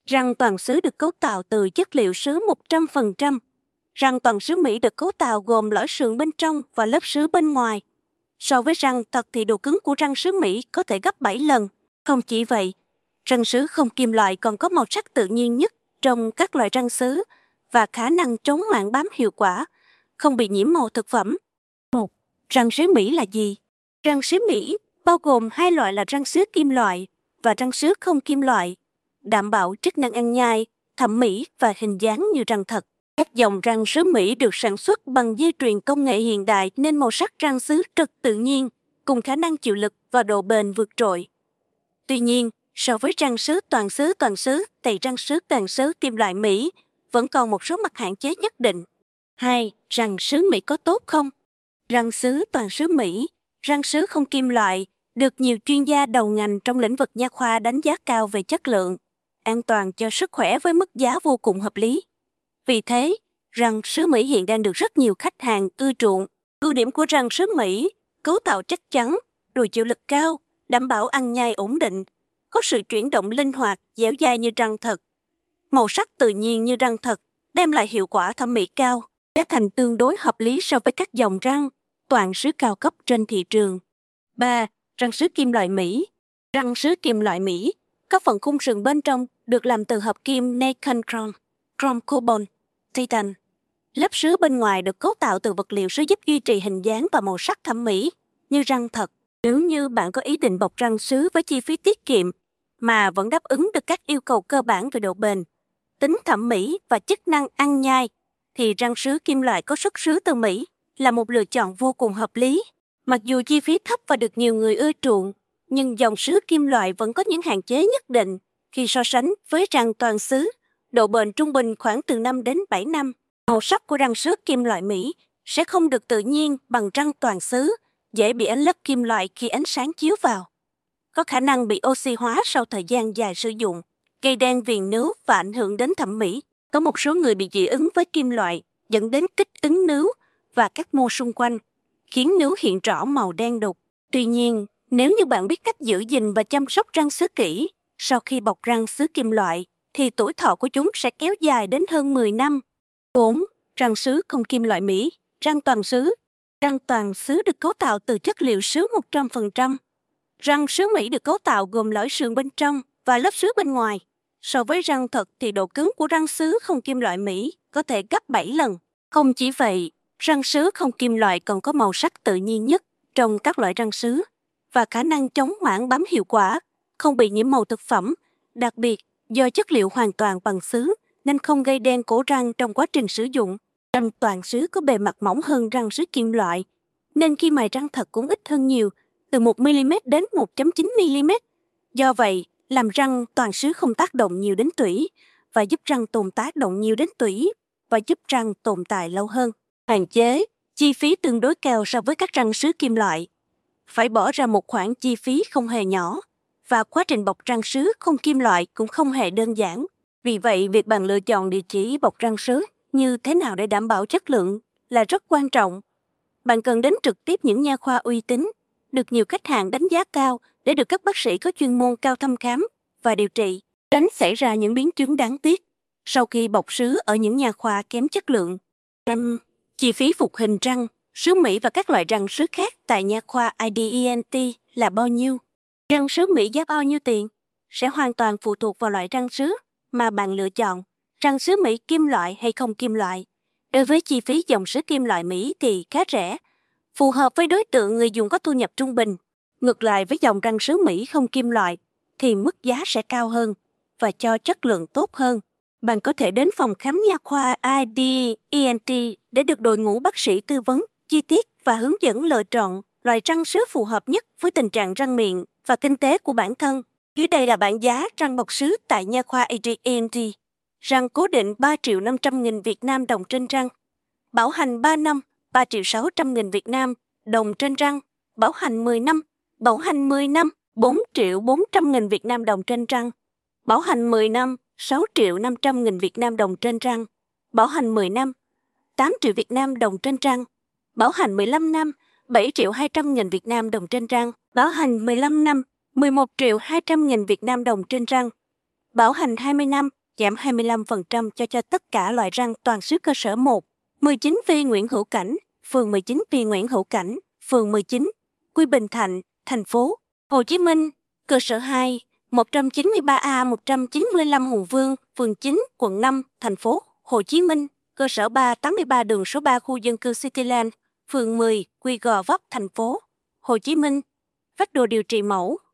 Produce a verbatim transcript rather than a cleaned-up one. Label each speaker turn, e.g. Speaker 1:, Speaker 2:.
Speaker 1: Răng toàn sứ được cấu tạo từ chất liệu sứ một trăm phần trăm. Răng toàn sứ Mỹ được cấu tạo gồm lõi sườn bên trong và lớp sứ bên ngoài. So với răng thật thì độ cứng của răng sứ Mỹ có thể gấp bảy lần. Không chỉ vậy, răng sứ không kim loại còn có màu sắc tự nhiên nhất trong các loại răng sứ và khả năng chống mảng bám hiệu quả, không bị nhiễm màu thực phẩm. một. Răng sứ Mỹ là gì? Răng sứ Mỹ bao gồm hai loại là răng sứ kim loại và răng sứ không kim loại, đảm bảo chức năng ăn nhai, thẩm mỹ và hình dáng như răng thật. Các dòng răng sứ Mỹ được sản xuất bằng dây chuyền công nghệ hiện đại nên màu sắc răng sứ rất tự nhiên, cùng khả năng chịu lực và độ bền vượt trội. Tuy nhiên, so với răng sứ toàn sứ toàn sứ thì răng sứ toàn sứ kim loại Mỹ vẫn còn một số mặt hạn chế nhất định. hai. Răng sứ Mỹ có tốt không? Răng sứ toàn sứ Mỹ, răng sứ không kim loại, được nhiều chuyên gia đầu ngành trong lĩnh vực nha khoa đánh giá cao về chất lượng, an toàn cho sức khỏe với mức giá vô cùng hợp lý. Vì thế, răng sứ Mỹ hiện đang được rất nhiều khách hàng ưa chuộng. Ưu điểm của răng sứ Mỹ: cấu tạo chắc chắn, độ chịu lực cao, đảm bảo ăn nhai ổn định, có sự chuyển động linh hoạt, dẻo dai như răng thật. Màu sắc tự nhiên như răng thật, đem lại hiệu quả thẩm mỹ cao, giá thành tương đối hợp lý so với các dòng răng toàn sứ cao cấp trên thị trường. ba. Răng sứ kim loại Mỹ. Răng sứ kim loại Mỹ, các phần khung sườn bên trong được làm từ hợp kim nickel chrome, chrome carbon, titan. Lớp sứ bên ngoài được cấu tạo từ vật liệu sứ giúp duy trì hình dáng và màu sắc thẩm mỹ như răng thật. Nếu như bạn có ý định bọc răng sứ với chi phí tiết kiệm mà vẫn đáp ứng được các yêu cầu cơ bản về độ bền, tính thẩm mỹ và chức năng ăn nhai, thì răng sứ kim loại có xuất xứ từ Mỹ là một lựa chọn vô cùng hợp lý. Mặc dù chi phí thấp và được nhiều người ưa chuộng, nhưng dòng sứ kim loại vẫn có những hạn chế nhất định khi so sánh với răng toàn sứ. Độ bền trung bình khoảng từ năm đến bảy năm. Màu sắc của răng sứ kim loại Mỹ sẽ không được tự nhiên bằng răng toàn sứ, dễ bị ánh lớp kim loại khi ánh sáng chiếu vào. Có khả năng bị oxy hóa sau thời gian dài sử dụng, gây đen viền nướu và ảnh hưởng đến thẩm mỹ. Có một số người bị dị ứng với kim loại, dẫn đến kích ứng nướu và các mô xung quanh, khiến nướu hiện rõ màu đen đục. Tuy nhiên, nếu như bạn biết cách giữ gìn và chăm sóc răng sứ kỹ, sau khi bọc răng sứ kim loại, thì tuổi thọ của chúng sẽ kéo dài đến hơn mười năm. bốn. Răng sứ không kim loại Mỹ, răng toàn sứ. Răng toàn sứ được cấu tạo từ chất liệu sứ một trăm phần trăm. Răng sứ Mỹ được cấu tạo gồm lõi sườn bên trong và lớp sứ bên ngoài. So với răng thật thì độ cứng của răng sứ không kim loại Mỹ có thể gấp bảy lần. Không chỉ vậy, răng sứ không kim loại còn có màu sắc tự nhiên nhất trong các loại răng sứ và khả năng chống mảng bám hiệu quả, không bị nhiễm màu thực phẩm. Đặc biệt, do chất liệu hoàn toàn bằng sứ nên không gây đen cổ răng trong quá trình sử dụng. Răng toàn sứ có bề mặt mỏng hơn răng sứ kim loại, nên khi mài răng thật cũng ít hơn nhiều, từ một mi-li-mét đến một phẩy chín mi-li-mét. Do vậy, làm răng toàn sứ không tác động nhiều đến tủy và giúp răng tồn tác động nhiều đến tủy và giúp răng tồn tại lâu hơn. Hạn chế, chi phí tương đối cao so với các răng sứ kim loại. Phải bỏ ra một khoản chi phí không hề nhỏ và quá trình bọc răng sứ không kim loại cũng không hề đơn giản. Vì vậy, việc bạn lựa chọn địa chỉ bọc răng sứ như thế nào để đảm bảo chất lượng là rất quan trọng. Bạn cần đến trực tiếp những nha khoa uy tín, được nhiều khách hàng đánh giá cao để được các bác sĩ có chuyên môn cao thăm khám và điều trị, tránh xảy ra những biến chứng đáng tiếc sau khi bọc sứ ở những nha khoa kém chất lượng. năm. Chi phí phục hình răng, sứ Mỹ và các loại răng sứ khác tại nha khoa i đê e en tê là bao nhiêu? Răng sứ Mỹ giá bao nhiêu tiền? Sẽ hoàn toàn phụ thuộc vào loại răng sứ mà bạn lựa chọn, răng sứ Mỹ kim loại hay không kim loại. Đối với chi phí dòng sứ kim loại Mỹ thì khá rẻ, phù hợp với đối tượng người dùng có thu nhập trung bình. Ngược lại với dòng răng sứ Mỹ không kim loại thì mức giá sẽ cao hơn và cho chất lượng tốt hơn. Bạn có thể đến phòng khám nha khoa i đê e en tê để được đội ngũ bác sĩ tư vấn chi tiết và hướng dẫn lựa chọn loại răng sứ phù hợp nhất với tình trạng răng miệng và kinh tế của bản thân. Dưới đây là bảng giá răng bọc sứ tại nha khoa i đê e en tê. Răng cố định ba triệu năm trăm nghìn Việt Nam đồng trên răng. Bảo hành ba năm, ba triệu sáu trăm nghìn Việt Nam đồng trên răng. Bảo hành mười năm, bảo hành mười năm, bốn triệu bốn trăm nghìn Việt Nam đồng trên răng. Bảo hành mười năm, sáu triệu năm trăm nghìn Việt Nam đồng trên răng. Bảo hành mười năm, tám triệu Việt Nam đồng trên răng. Bảo hành mười lăm năm, bảy triệu hai trăm nghìn Việt Nam đồng trên răng. Bảo hành mười lăm năm, mười một triệu hai trăm nghìn Việt Nam đồng trên răng. Bảo hành hai mươi năm, giảm hai mươi lăm phần trăm cho cho tất cả loại răng toàn xứ cơ sở một. mười chín V Nguyễn Hữu Cảnh, phường mười chín V Nguyễn Hữu Cảnh, phường mười chín, Quy Bình Thạnh, thành phố Hồ Chí Minh. Cơ sở hai, một trăm chín mươi ba A một trăm chín mươi lăm Hùng Vương, phường chín, quận năm, thành phố Hồ Chí Minh. Cơ sở ba, tám mươi ba đường số ba khu dân cư Cityland, phường mười, Quy Gò Vấp, thành phố Hồ Chí Minh. Phác đồ điều trị mẫu